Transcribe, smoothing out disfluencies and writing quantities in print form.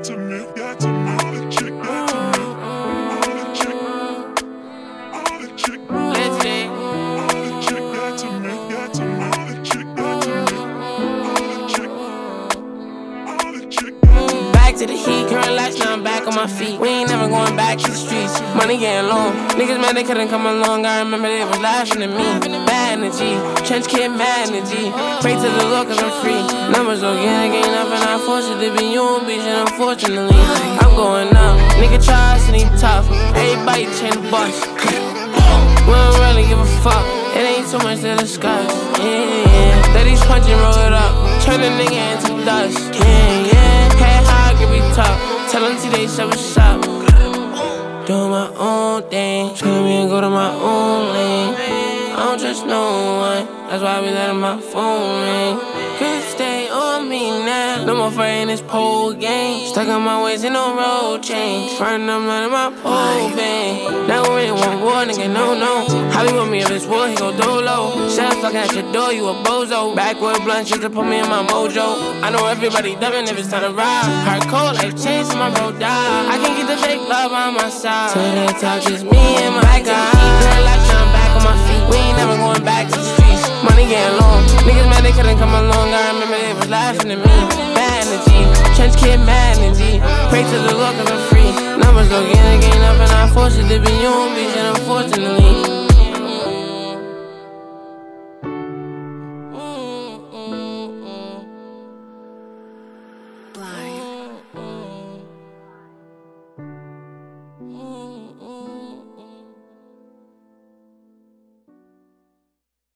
got to me, got to me. All the chick got to me. All the chick, all the chick, all the chick got to me, got to me. All the chick got to me. All the chick, Back to the heat, current lights, now I'm back on my feet. We ain't never going back to the streets. Money getting low, niggas mad they couldn't come along. I remember they was laughing at me. Bad energy, trench kid mad energy. Pray to the Lord cause I'm free. Numbers don't get up and I force it to be you and bitch. And unfortunately, I'm going up. Nigga try us and he tough. Everybody chain the bus. We don't really give a fuck. It ain't too much to discuss. Yeah. Let these punch and roll it up. Turn a nigga into dust. Yeah. Hey, how I can be tough. Tell them today, shut what's up. Doing my own thing. Tell me and go to my own lane. I don't trust no one. That's why I be letting my phone ring. Could stay on me now. No more fighting this pole game. Stuck on my ways and no road change. Frontin' I'm letting my pole bang. Now we really want war, nigga, no. How you want me if it's war, he go dolo. Shut fucking at your door, you a bozo. Backwood blunt shit to put me in my mojo. I know everybody dubbing if it's time to ride. Heart cold like chains till my bro die. I can't get the fake love on my side. So they talk just me and my guy. Girl, like I'm back on my feet. We ain't never going back to the streets. Money getting long. Niggas mad they couldn't come along. I remember they was laughing at me. Bad energy, trench kid mad energy. Pray to the Lord cause I'm free. Numbers don't get up and I force it to be you and bitch. And unfortunately